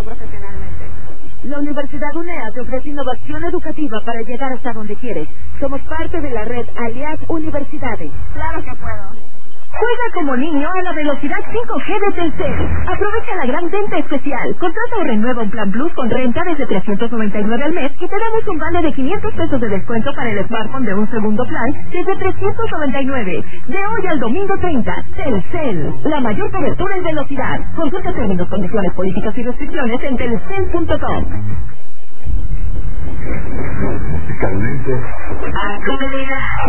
profesionalmente. La Universidad UNEA te ofrece innovación educativa para llegar hasta donde quieres. Somos parte de la red Aliad Universidades. Claro que puedo. Juega como niño a la velocidad 5G de Telcel. Aprovecha la gran venta especial. Contrata o renueva un plan Plus con renta desde 399 al mes y te damos un vale de 500 pesos de descuento para el smartphone de un segundo plan desde 399. De hoy al domingo 30, Telcel. La mayor cobertura en velocidad. Consulta términos, condiciones, políticas y restricciones en telcel.com. Caliente.